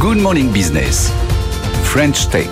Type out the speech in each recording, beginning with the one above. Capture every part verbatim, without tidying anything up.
Good Morning Business, French Tech.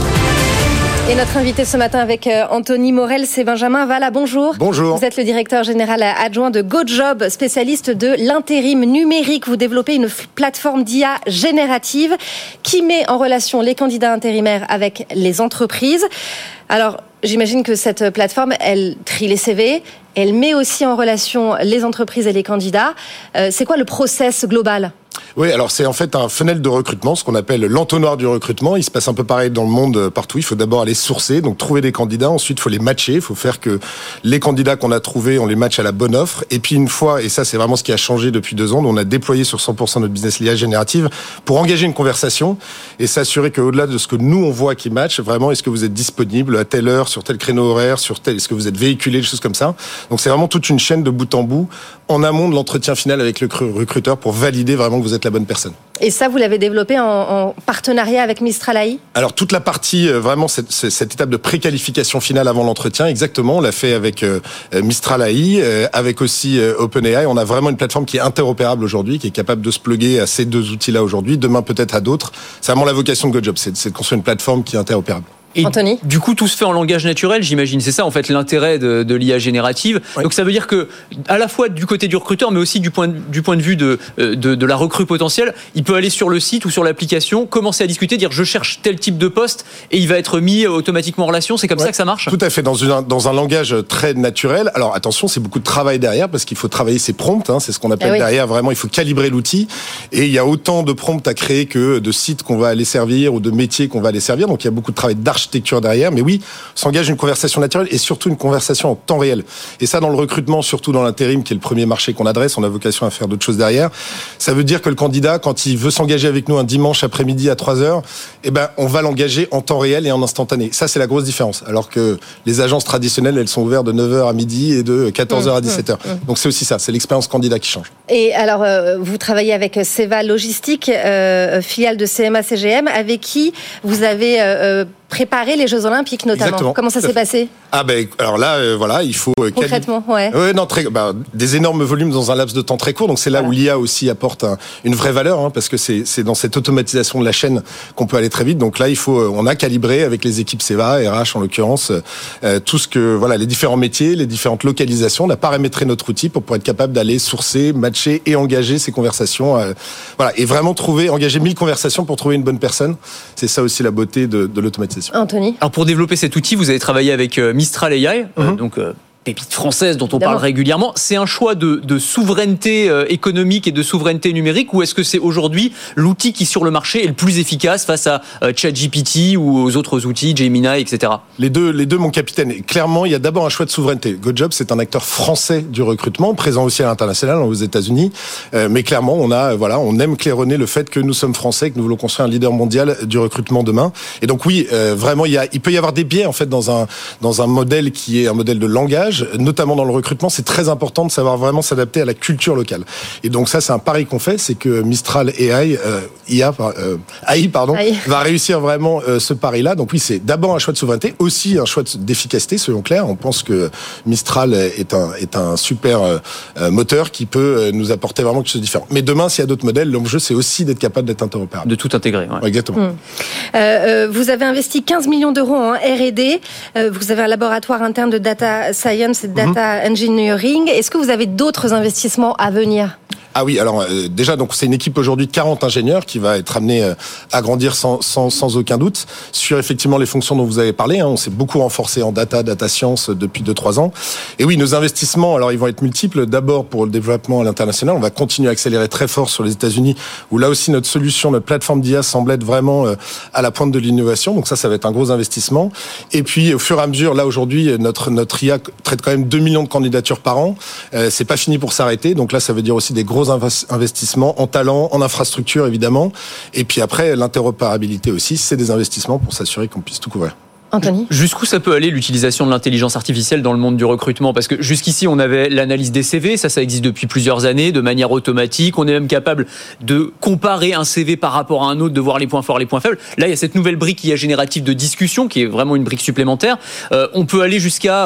Et notre invité ce matin avec Anthony Morel, c'est Benjamin Valla. Bonjour. Bonjour. Vous êtes le directeur général adjoint de GoJob, spécialiste de l'intérim numérique. Vous développez une plateforme d'I A générative qui met en relation les candidats intérimaires avec les entreprises. Alors, j'imagine que cette plateforme, elle trie les C V, elle met aussi en relation les entreprises et les candidats. Euh, c'est quoi le process global ? Oui, alors c'est en fait un funnel de recrutement, ce qu'on appelle l'entonnoir du recrutement. Il se passe un peu pareil dans le monde partout. Il faut d'abord aller sourcer, donc trouver des candidats. Ensuite, il faut les matcher. Il faut faire que les candidats qu'on a trouvés, on les matche à la bonne offre. Et puis une fois, et ça c'est vraiment ce qui a changé depuis deux ans, on a déployé sur cent pour cent notre business l'I A générative pour engager une conversation et s'assurer qu'au-delà de ce que nous on voit qui match, vraiment est-ce que vous êtes disponible à telle heure, sur tel créneau horaire, sur tel, est-ce que vous êtes véhiculé, des choses comme ça. Donc c'est vraiment toute une chaîne de bout en bout en amont de l'entretien final avec le recruteur pour valider vraiment que vous êtes la bonne personne. Et ça, vous l'avez développé en, en partenariat avec Mistral A I ? Alors, toute la partie, euh, vraiment, cette, cette étape de préqualification finale avant l'entretien, exactement, on l'a fait avec euh, Mistral A I, euh, avec aussi euh, OpenAI. On a vraiment une plateforme qui est interopérable aujourd'hui, qui est capable de se plugger à ces deux outils-là aujourd'hui, demain peut-être à d'autres. C'est vraiment la vocation de GoJob, c'est, c'est de construire une plateforme qui est interopérable. Et Anthony ? Du coup, tout se fait en langage naturel, j'imagine. C'est ça, en fait, l'intérêt de, de l'I A générative. Oui. Donc, ça veut dire que, à la fois du côté du recruteur, mais aussi du point de, du point de vue de, de, de la recrue potentielle, il peut aller sur le site ou sur l'application, commencer à discuter, dire je cherche tel type de poste, et il va être mis automatiquement en relation. C'est comme ouais. ça que ça marche ? Tout à fait, dans, une, dans un langage très naturel. Alors, attention, c'est beaucoup de travail derrière, parce qu'il faut travailler ses prompts. Hein, c'est ce qu'on appelle ah oui. derrière. Vraiment, il faut calibrer l'outil. Et il y a autant de prompts à créer que de sites qu'on va aller servir ou de métiers qu'on va aller servir. Donc, il y a beaucoup de travail d'architecture derrière. Mais oui, s'engage une conversation naturelle et surtout une conversation en temps réel. Et ça, dans le recrutement, surtout dans l'intérim, qui est le premier marché qu'on adresse, on a vocation à faire d'autres choses derrière. Ça veut dire que le candidat, quand il veut s'engager avec nous un dimanche après-midi à trois heures, eh ben, on va l'engager en temps réel et en instantané. Ça, c'est la grosse différence. Alors que les agences traditionnelles, elles sont ouvertes de neuf heures à midi et de quatorze heures à dix-sept heures. Mmh, mmh. Donc, c'est aussi ça. C'est l'expérience candidat qui change. Et alors, euh, vous travaillez avec Seva Logistique, euh, filiale de C M A C G M, avec qui vous avez euh, préparé les Jeux Olympiques, notamment. Exactement. Comment ça s'est passé ? Ah ben alors là euh, voilà il faut euh, concrètement quali- ouais. ouais non très bah, des énormes volumes dans un laps de temps très court, donc c'est là voilà. où l'I A aussi apporte un, une vraie valeur hein, parce que c'est c'est dans cette automatisation de la chaîne qu'on peut aller très vite. Donc là il faut euh, on a calibré avec les équipes Seva, R H en l'occurrence euh, tout ce que voilà les différents métiers, les différentes localisations. On a paramétré notre outil pour pouvoir être capable d'aller sourcer, matcher et engager ces conversations euh, voilà et vraiment trouver engager mille conversations pour trouver une bonne personne. C'est ça aussi la beauté de, de l'automatisation. Anthony. Alors pour développer cet outil, vous avez travaillé avec euh, Mistral A I, mm-hmm. euh, donc euh, pépite française dont on D'abord. parle régulièrement. C'est un choix de, de souveraineté euh, économique et de souveraineté numérique, ou est-ce que c'est aujourd'hui l'outil qui sur le marché est le plus efficace face à euh, ChatGPT ou aux autres outils, Gemini, et cetera. Les deux, les deux, mon capitaine. Et clairement, il y a d'abord un choix de souveraineté. GoJob, c'est un acteur français du recrutement, présent aussi à l'international, aux États-Unis. Euh, mais clairement, on a, voilà, on aime claironner le fait que nous sommes français, que nous voulons construire un leader mondial du recrutement demain. Et donc oui, euh, vraiment, il y a, il peut y avoir des biais en fait dans un dans un modèle qui est un modèle de langage. Notamment dans le recrutement, c'est très important de savoir vraiment s'adapter à la culture locale. Et donc ça, c'est un pari qu'on fait, c'est que Mistral A I, euh, I A, euh, A I, pardon, A I. va réussir vraiment euh, ce pari-là. Donc oui, c'est d'abord un choix de souveraineté, aussi un choix d'efficacité, soyons clairs. On pense que Mistral est un est un super euh, moteur qui peut nous apporter vraiment quelque chose de différent. Mais demain, s'il y a d'autres modèles, l'enjeu c'est aussi d'être capable d'être interopérable, de tout intégrer. Ouais. Ouais, exactement. Mmh. Euh, euh, vous avez investi quinze millions d'euros en R et D. Euh, vous avez un laboratoire interne de data science et de data mmh. engineering. Est-ce que vous avez d'autres investissements à venir ? Ah oui, alors euh, déjà donc c'est une équipe aujourd'hui de quarante ingénieurs qui va être amenée euh, à grandir sans, sans sans aucun doute sur effectivement les fonctions dont vous avez parlé. Hein, on s'est beaucoup renforcé en data, data science depuis deux trois ans. Et oui, nos investissements, alors ils vont être multiples. D'abord pour le développement à l'international, on va continuer à accélérer très fort sur les États-Unis, où là aussi notre solution, notre plateforme d'I A semble être vraiment euh, à la pointe de l'innovation. Donc ça, ça va être un gros investissement. Et puis au fur et à mesure, là aujourd'hui, notre notre I A traite quand même deux millions de candidatures par an. Euh, c'est pas fini pour s'arrêter. Donc là, ça veut dire aussi des gros investissements en talent, en infrastructure évidemment, et puis après l'interopérabilité aussi, c'est des investissements pour s'assurer qu'on puisse tout couvrir. Anthony ? Jusqu'où ça peut aller l'utilisation de l'intelligence artificielle dans le monde du recrutement ? Parce que jusqu'ici, on avait l'analyse des C V, ça, ça existe depuis plusieurs années, de manière automatique. On est même capable de comparer un C V par rapport à un autre, de voir les points forts, les points faibles. Là, il y a cette nouvelle brique I A générative de discussion, qui est vraiment une brique supplémentaire. Euh, on peut aller jusqu'à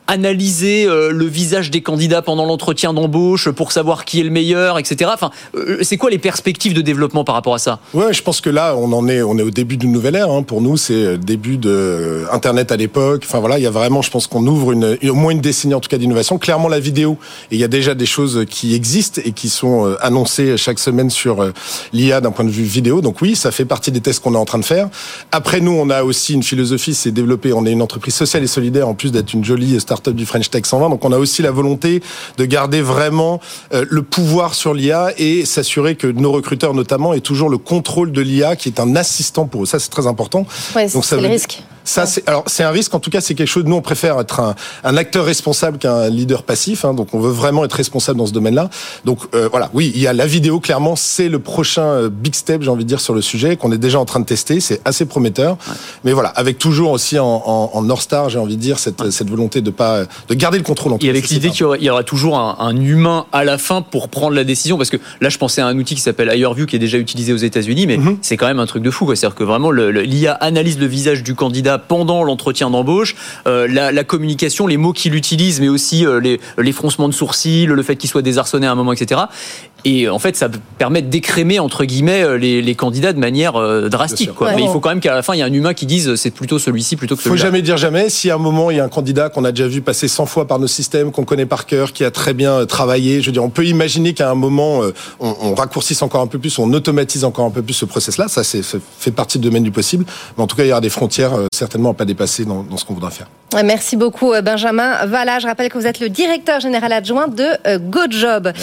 analyser euh, le visage des candidats pendant l'entretien d'embauche pour savoir qui est le meilleur, et cetera. Enfin, euh, c'est quoi les perspectives de développement par rapport à ça ? Ouais, je pense que là, on en est, on est au début d'une nouvelle ère. Hein. Pour nous, c'est le début de Internet à l'époque. Enfin voilà, il y a vraiment, je pense qu'on ouvre une, au moins une décennie en tout cas d'innovation. Clairement, la vidéo, et il y a déjà des choses qui existent et qui sont euh, annoncées chaque semaine sur euh, l'I A d'un point de vue vidéo. Donc oui, ça fait partie des tests qu'on est en train de faire. Après, nous, on a aussi une philosophie, c'est développer. On est une entreprise sociale et solidaire en plus d'être une jolie start-up du French Tech cent vingt. Donc on a aussi la volonté de garder vraiment euh, le pouvoir sur l'I A et s'assurer que nos recruteurs notamment aient toujours le contrôle de l'I A qui est un assistant pour eux. Ça, c'est très important. Ouais, donc c'est ça le veut... risque. Ça, c'est, alors, c'est un risque. En tout cas, c'est quelque chose. Nous, on préfère être un, un acteur responsable qu'un leader passif. Hein, donc, on veut vraiment être responsable dans ce domaine-là. Donc, euh, voilà. Oui, il y a la vidéo. Clairement, c'est le prochain euh, big step, j'ai envie de dire, sur le sujet qu'on est déjà en train de tester. C'est assez prometteur. Ouais. Mais voilà, avec toujours aussi en, en, en North Star, j'ai envie de dire cette, ouais. cette volonté de pas de garder le contrôle. En tout Et avec l'idée qu'il y aura, il y aura toujours un, un humain à la fin pour prendre la décision, parce que là, je pensais à un outil qui s'appelle HireVue qui est déjà utilisé aux États-Unis, mais mm-hmm. c'est quand même un truc de fou, quoi. C'est-à-dire que vraiment, le, le, l'I A analyse le visage du candidat pendant l'entretien d'embauche, euh, la, la communication, les mots qu'il utilise, mais aussi euh, les, les froncements de sourcils, le fait qu'il soit désarçonné à un moment, et cetera. Et en fait, ça permet d'écrémer, entre guillemets, les, les candidats de manière euh, drastique. Quoi. Ouais, mais bon. Il faut quand même qu'à la fin, il y ait un humain qui dise c'est plutôt celui-ci plutôt que celui-là. Il ne faut jamais dire jamais. Si à un moment, il y a un candidat qu'on a déjà vu passer cent fois par nos systèmes, qu'on connaît par cœur, qui a très bien travaillé, je veux dire, on peut imaginer qu'à un moment, on, on raccourcisse encore un peu plus, on automatise encore un peu plus ce process-là. Ça, c'est, ça fait partie du domaine du possible. Mais en tout cas, il y aura des frontières euh, certainement à pas dépasser dans, dans ce qu'on voudra faire. Merci beaucoup, Benjamin Vallat. Je rappelle que vous êtes le directeur général adjoint de GoJob.